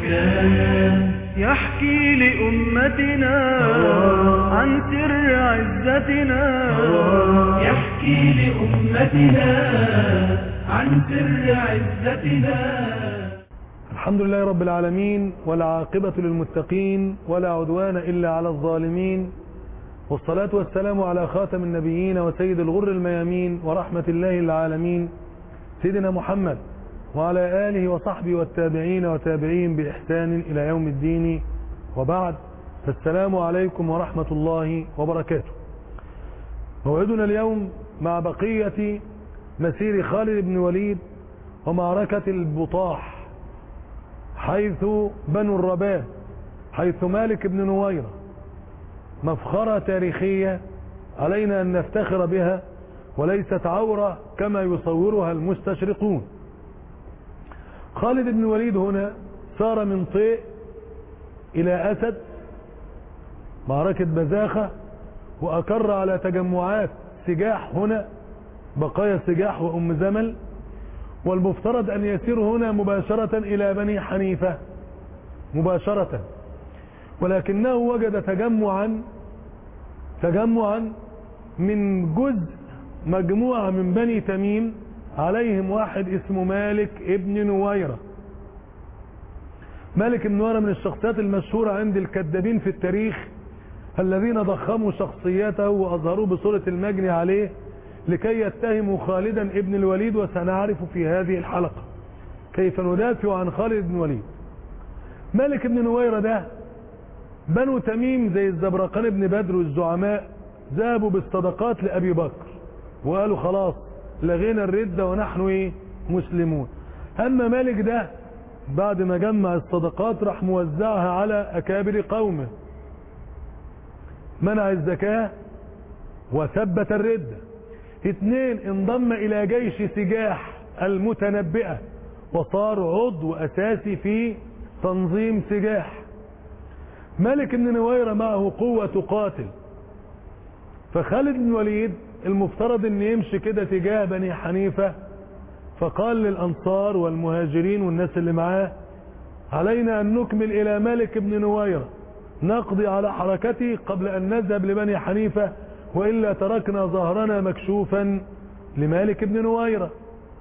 زكاة يحكي لأمتنا عن سر عزتنا، يحكي لأمتنا عن سر عزتنا. الحمد لله رب العالمين، والعاقبة للمتقين، ولا عدوان إلا على الظالمين، والصلاة والسلام على خاتم النبيين وسيد الغر الميامين ورحمة الله العالمين سيدنا محمد، وعلى آله وصحبه والتابعين وتابعين بإحسان إلى يوم الدين، وبعد، فالسلام عليكم ورحمة الله وبركاته. موعدنا اليوم مع بقية مسير خالد بن وليد ومعركة البطاح، حيث بنو الرباب، حيث مالك بن نويرة، مفخرة تاريخية علينا أن نفتخر بها، وليست عورة كما يصورها المستشرقون. خالد بن وليد هنا سار من طيء إلى أسد، معركة بزاخة، وأكر على تجمعات سجاح هنا، بقايا سجاح وأم زمل، والمفترض أن يسير هنا مباشرة إلى بني حنيفة مباشرة، ولكنه وجد تجمعا من جزء مجموعة من بني تميم، عليهم واحد اسمه مالك ابن نويرة. مالك ابن نويرة من الشخصيات المشهورة عند الكذابين في التاريخ، الذين ضخموا شخصيته وأظهروه بصورة المجني عليه لكي يتهموا خالدا ابن الوليد، وسنعرف في هذه الحلقة كيف ندافع عن خالد بن الوليد. مالك ابن نويرة ده بنو تميم زي الزبرقان بن بدر والزعماء ذهبوا بالصدقات لأبي بكر وقالوا خلاص لغينا الردة ونحن مسلمون. أما مالك ده بعد ما جمع الصدقات راح موزعها على أكابر قومه، منع الزكاة وثبت الردة. 2 انضم إلى جيش سجاح المتنبئة وصار عضو أساسي في تنظيم سجاح. مالك بن نويرة معه قوة تقاتل، فخالد بن الوليد المفترض ان يمشي كده تجاه بني حنيفة، فقال للأنصار والمهاجرين والناس اللي معاه علينا أن نكمل إلى مالك بن نويرة، نقضي على حركته قبل أن نذهب لبني حنيفة، وإلا تركنا ظهرنا مكشوفا لمالك بن نويرة.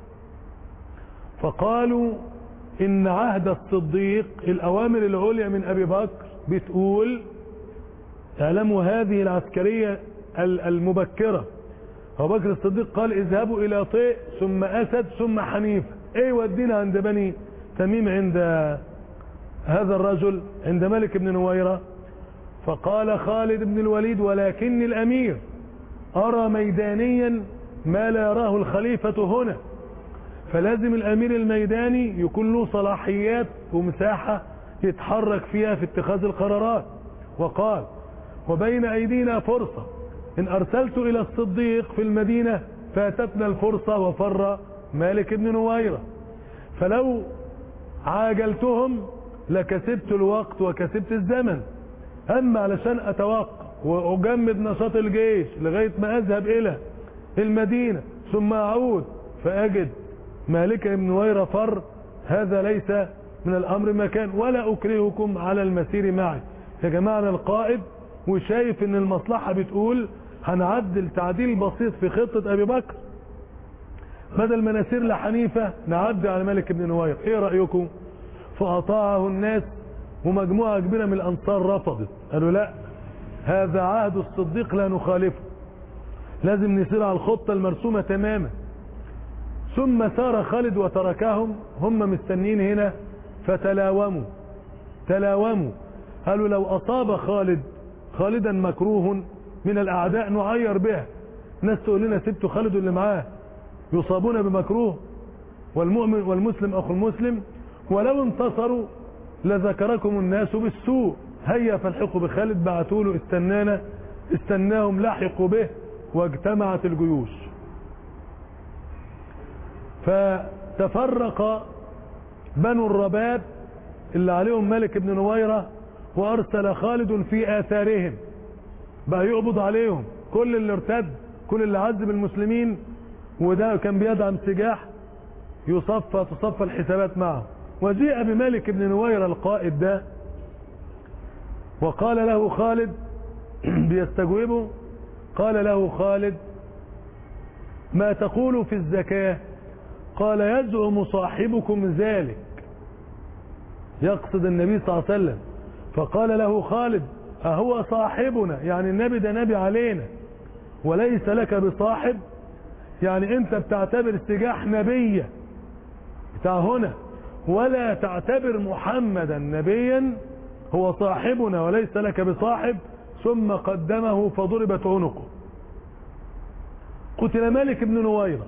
فقالوا إن عهد الصديق، الأوامر العليا من أبي بكر بتقول اعلموا هذه العسكرية المبكرة، أبو بكر الصديق قال اذهبوا إلى طيء ثم أسد ثم حنيفة. ايه ودينا عند بني تميم عند هذا الرجل عند مالك بن نويرة؟ فقال خالد بن الوليد ولكن الأمير أرى ميدانيا ما لا يراه الخليفة هنا، فلازم الأمير الميداني يكون له صلاحيات ومساحة يتحرك فيها في اتخاذ القرارات. وقال وبين أيدينا فرصة، إن أرسلت إلى الصديق في المدينة فاتتنا الفرصة وفر مالك بن نويرة، فلو عاجلتهم لكسبت الوقت وكسبت الزمن. أما علشان أتوقف وأجمد نشاط الجيش لغاية ما أذهب إلى المدينة ثم أعود فأجد مالك بن نويرة فر، هذا ليس من الأمر مكان، ولا أكرهكم على المسير معي. يا جماعة أنا القائد وشايف ان المصلحة بتقول هنعدل تعديل بسيط في خطة أبي بكر، بدل ما نسير لحنيفة نعدي على مالك بن نويرة، ايه رأيكم؟ فأطاعه الناس، ومجموعة كبيرة من الأنصار رفضت، قالوا لا، هذا عهد الصديق لا نخالفه، لازم نسير على الخطة المرسومة تماما. ثم سار خالد وتركهم، هم مستنين هنا، فتلاوموا قالوا لو أصاب خالدا مكروه من الأعداء نعير به، ناس تقول لنا سبتوا خالد اللي معاه يصابون بمكروه، والمؤمن والمسلم أخو المسلم، ولو انتصروا لذكركم الناس بالسوء، هيا فالحقوا بخالد، بعتوا له استناهم لحقوا به، واجتمعت الجيوش. فتفرق بنو الرباب اللي عليهم مالك بن نويرة، وأرسل خالد في آثارهم، بقى يقبض عليهم كل اللي ارتد، كل اللي عذب المسلمين، وده كان بيدعم سجاح، تصفى الحسابات معه. وجيء بمالك بن نويرة القائد ده وقال له خالد بيستجوبه، قال له خالد: ما تقول في الزكاة؟ قال: يزعم صاحبكم ذلك، يقصد النبي صلى الله عليه وسلم. فقال له خالد: أهو صاحبنا؟ يعني النبي ده نبي علينا وليس لك بصاحب؟ يعني انت بتعتبر سجاح نبيا بتاع هنا ولا تعتبر محمدا نبيا؟ هو صاحبنا وليس لك بصاحب. ثم قدمه فضربت عنقه. قتل مالك بن نويرة.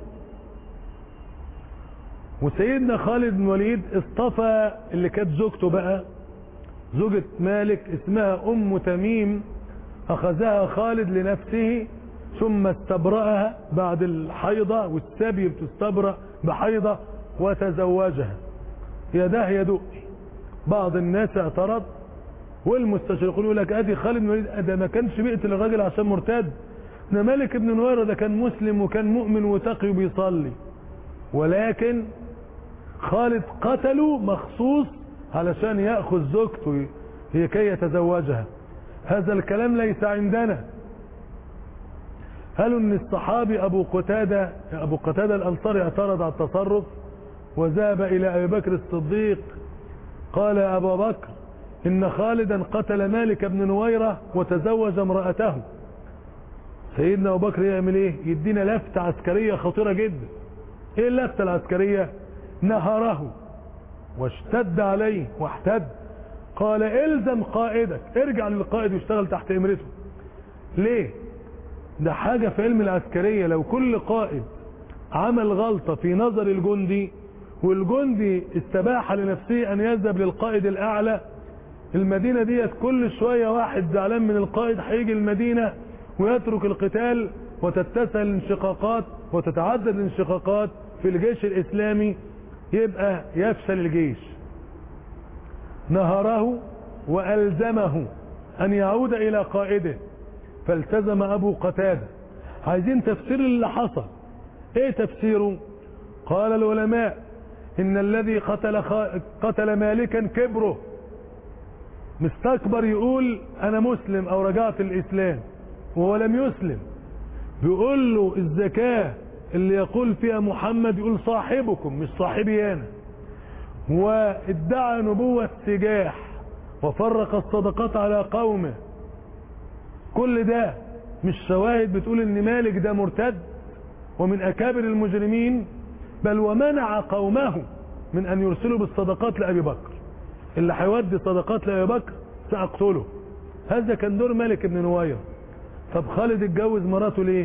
وسيدنا خالد بن الوليد اصطفى اللي كانت زوجته بقى، زوجة مالك اسمها أم تميم، أخذها خالد لنفسه ثم استبرأها بعد الحيضة، والسبي بتستبرأ بحيضة، وتزوجها. يده يدق. بعض الناس اعترض والمستشرقون يقول لك ادي خالد بن الوليد ده ما كانش بيقتل الراجل عشان مرتد، ده مالك بن نويرة ده كان مسلم وكان مؤمن وتقي وبيصلي، ولكن خالد قتله مخصوص علشان يأخذ زوجته كي يتزوجها. هذا الكلام ليس عندنا. قالوا ان الصحابي ابو قتادة الانصاري اعترض على التصرف وذهب الى ابي بكر الصديق، قال يا ابا بكر ان خالدا قتل مالك بن نويرة وتزوج امرأته. سيدنا ابو بكر يعمل ايه؟ يدينا لفتة عسكرية خطيرة جدا. ايه اللفتة العسكرية؟ نهره واشتد عليه واحتد. قال الزم قائدك، ارجع للقائد واشتغل تحت امرته. ليه؟ ده حاجة في علم العسكرية، لو كل قائد عمل غلطة في نظر الجندي والجندي استباح لنفسه ان يذهب للقائد الاعلى، المدينة ديت كل شوية واحد زعلان من القائد هيجي المدينة ويترك القتال وتتسع الانشقاقات وتتعدد الانشقاقات في الجيش الاسلامي، يبقى يفشل الجيش. نهره والزمه ان يعود الى قائده فالتزم ابو قتادة. عايزين تفسير اللي حصل. ايه تفسيره؟ قال العلماء ان الذي قتل مالكا كبره، مستكبر يقول انا مسلم او رجعت الاسلام وهو لم يسلم. بيقول له الزكاة اللي يقول فيها محمد يقول صاحبكم مش صاحبي انا، وادعى نبوة سجاح وفرق الصدقات على قومه. كل ده مش شواهد بتقول ان مالك ده مرتد ومن اكابر المجرمين، بل ومنع قومه من ان يرسلوا بالصدقات لابي بكر. اللي هيودي صدقات لابي بكر ساقتله. هذا كان دور مالك بن نويرة. طب خالد اتجوز مراته ليه؟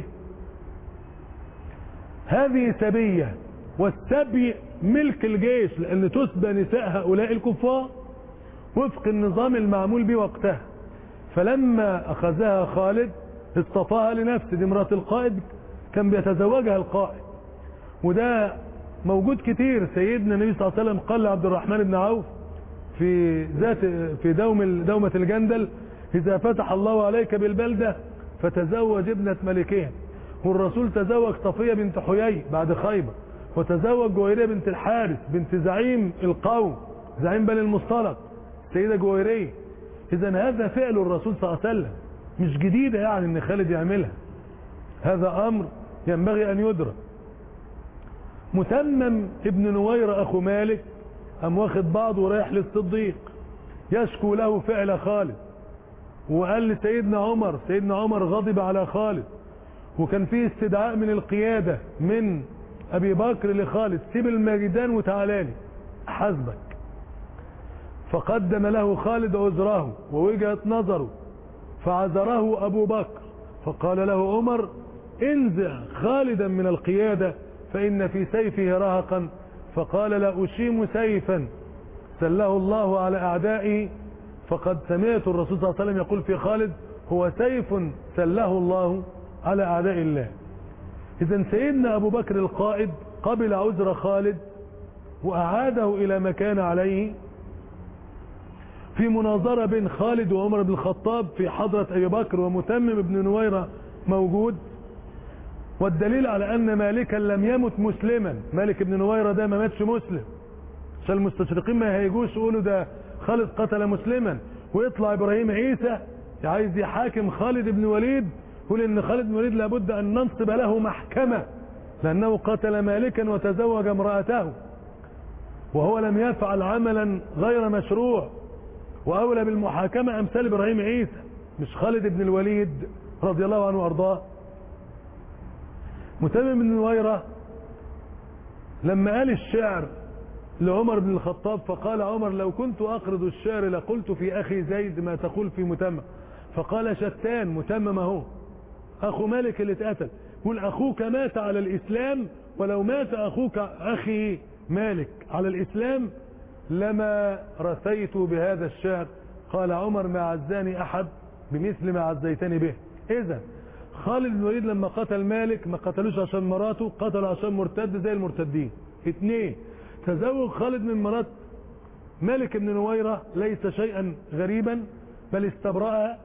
هذه سبية، والسبي ملك الجيش، لان تسبى نساء هؤلاء الكفار وفق النظام المعمول به وقتها. فلما اخذها خالد اصطفاها لنفسه، دي مرات القائد كان بيتزوجها القائد، وده موجود كتير. سيدنا النبي صلى الله عليه وسلم قال لعبد الرحمن بن عوف في دومة الجندل: اذا فتح الله عليك بالبلدة فتزوج ابنة ملكين. والرسول تزوج صفية بنت حيي بعد خيبر، وتزوج جويرية بنت الحارث بنت زعيم القوم، زعيم بني المصطلق، سيدة جويرية. اذا هذا فعل الرسول صلى الله عليه وسلم، مش جديدة يعني ان خالد يعملها. هذا امر ينبغي ان يدرك. متمم ابن نويرة اخو مالك قام واخد بعضه ورايح للصديق يشكو له فعل خالد، وقال لسيدنا عمر، سيدنا عمر غضب على خالد، وكان فيه استدعاء من القيادة من ابي بكر لخالد: سيب المجدان وتعالى لي حسبك. فقدم له خالد عذره ووجهة نظره فعذره ابو بكر، فقال له عمر: انزع خالدا من القيادة فان في سيفه رهقا. فقال: لا اشيم سيفا سله الله على اعدائه. فقد سمعت الرسول صلى الله عليه وسلم يقول في خالد: هو سيف سله الله على اعداء الله. اذا سيدنا ابو بكر القائد قبل عذر خالد واعاده الى ما كان عليه في مناظرة بين خالد وعمر بن الخطاب في حضرة ابي بكر ومتمم بن نويرة موجود. والدليل على ان مالكا لم يمت مسلما، مالك بن نويرة ده ما ماتش مسلم، عشان المستشرقين ما يهيجوش يقولوا ده خالد قتل مسلما، ويطلع ابراهيم عيسى عايز يحاكم خالد بن وليد، يقول ان خالد بن وليد لابد ان ننصب له محكمة لانه قتل مالكا وتزوج امرأته وهو لم يفعل عملا غير مشروع، واولى بالمحاكمة امثال ابراهيم عيسى مش خالد بن الوليد رضي الله عنه وارضاه. متمم بن نويرة لما قال الشعر لعمر بن الخطاب فقال عمر لو كنت أقرض الشعر لقلت في أخي زيد ما تقول في متمم، فقال شتان، متمم اهو أخو مالك اللي اتقتل، يقول أخوك مات على الإسلام ولو مات أخوك أخي مالك على الإسلام لما رثيت بهذا الشعر. قال عمر ما عزاني أحد بمثل ما عزيتني به. إذا خالد بن الوليد لما قتل مالك ما قتلوش عشان مراته، قتلوا عشان مرتد زي المرتدين. 2 تزوج خالد من مرات مالك بن نويرة ليس شيئا غريبا بل استبرأها،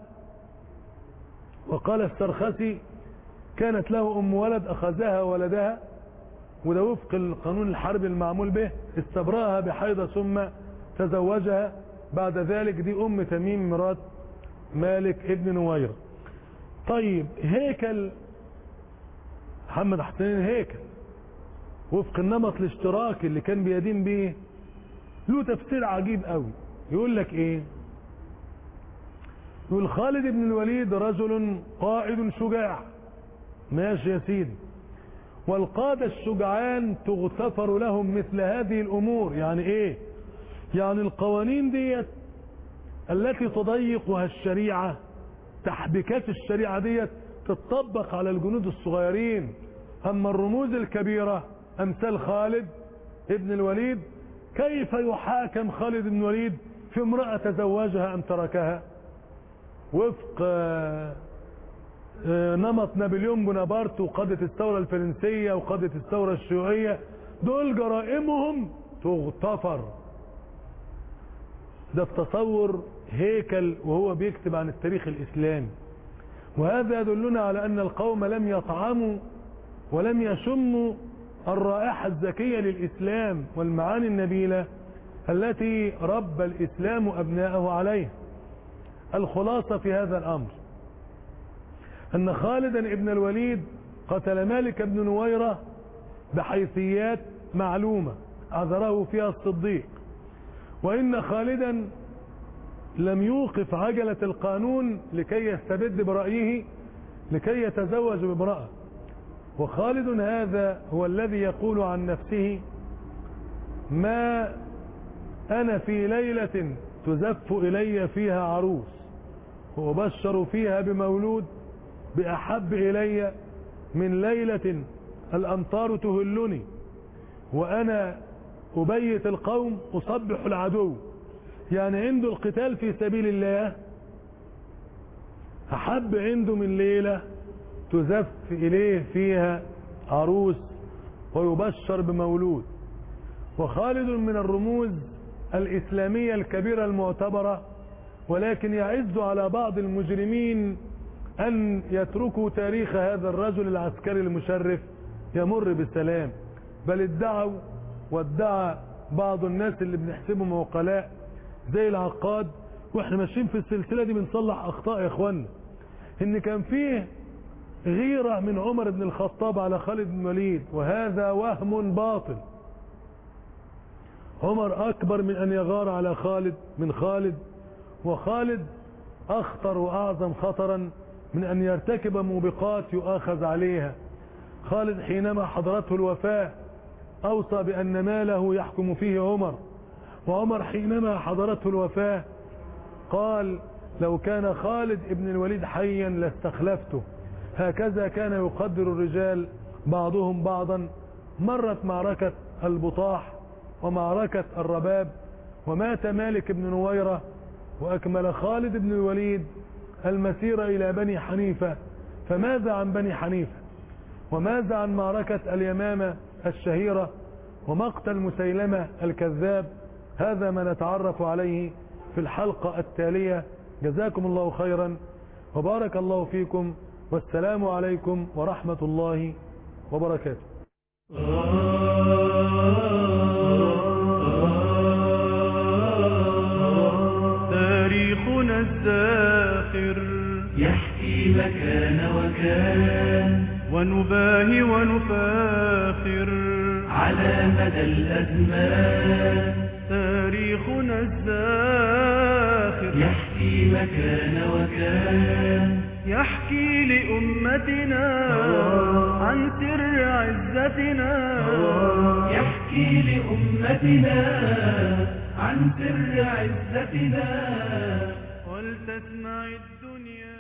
وقال السرخسي كانت له أم ولد أخذها ولدها، وده وفق القانون الحربي المعمول به، استبرأها بحيضة ثم تزوجها بعد ذلك. دي أم تميم مرات مالك ابن نويرة. طيب هيكل محمد حسين الهيكل وفق النمط الاشتراكي اللي كان بيدين به له تفسير عجيب قوي. يقول لك ايه؟ يقول خالد بن الوليد رجل قائد شجاع، ماشي يا سيدي، والقادة الشجعان تغتفر لهم مثل هذه الامور. يعني ايه؟ يعني القوانين ديت التي تضيقها الشريعة، تحبكات الشريعة ديت تتطبق على الجنود الصغيرين، اما الرموز الكبيرة امثال خالد ابن الوليد كيف يحاكم خالد بن الوليد في امرأة تزوجها ام تركها؟ وفق نمط نابليون بونابرت وقادة الثورة الفرنسية وقادة الثورة الشيوعية، دول جرائمهم تغتفر. ده التصور هيكل وهو بيكتب عن التاريخ الإسلامي، وهذا يدلنا على أن القوم لم يطعموا ولم يشموا الرائحة الزكية للإسلام والمعاني النبيلة التي ربى الإسلام أبناءه عليه. الخلاصة في هذا الأمر أن خالدا ابن الوليد قتل مالك بن نويرة بحيثيات معلومة عذره فيها الصديق، وإن خالدا لم يوقف عجلة القانون لكي يستبد برأيه لكي يتزوج بامرأة. وخالد هذا هو الذي يقول عن نفسه ما أنا في ليلة تزف إلي فيها عروس وأبشر فيها بمولود بأحب إلي من ليلة الأمطار تهلني وأنا أبيت القوم أصبح العدو. يعني عنده القتال في سبيل الله أحب عنده من ليلة تزف إليه فيها عروس ويبشر بمولود. وخالد من الرموز الإسلامية الكبيرة المعتبرة، ولكن يعز على بعض المجرمين أن يتركوا تاريخ هذا الرجل العسكري المشرف يمر بالسلام، بل ادعوا وادعى بعض الناس اللي بنحسبهم عقلاء زي العقاد، واحنا ماشيين في السلسلة دي بنصلح أخطاء يا اخوانا، ان كان فيه غيرة من عمر بن الخطاب على خالد بن الوليد، وهذا وهم باطل. عمر أكبر من أن يغار على خالد، وخالد أخطر وأعظم خطرا من أن يرتكب موبقات يؤاخذ عليها. خالد حينما حضرته الوفاة أوصى بأن ماله يحكم فيه عمر، وعمر حينما حضرته الوفاة قال لو كان خالد ابن الوليد حيا لاستخلفته. هكذا كان يقدر الرجال بعضهم بعضا. مرت معركة البطاح ومعركة الرباب، ومات مالك بن نويرة، وأكمل خالد بن الوليد المسير إلى بني حنيفة. فماذا عن بني حنيفة؟ وماذا عن معركة اليمامة الشهيرة ومقتل مسيلمة الكذاب؟ هذا ما نتعرف عليه في الحلقة التالية. جزاكم الله خيرا وبارك الله فيكم، والسلام عليكم ورحمة الله وبركاته. الزاخر يحكي مكان وكان ونباهي ونفاخر على مدى الأزمان تاريخنا الزاخر يحكي مكان وكان يحكي لأمتنا عن سر عزتنا يحكي لأمتنا عن سر عزتنا ولتسمع الدنيا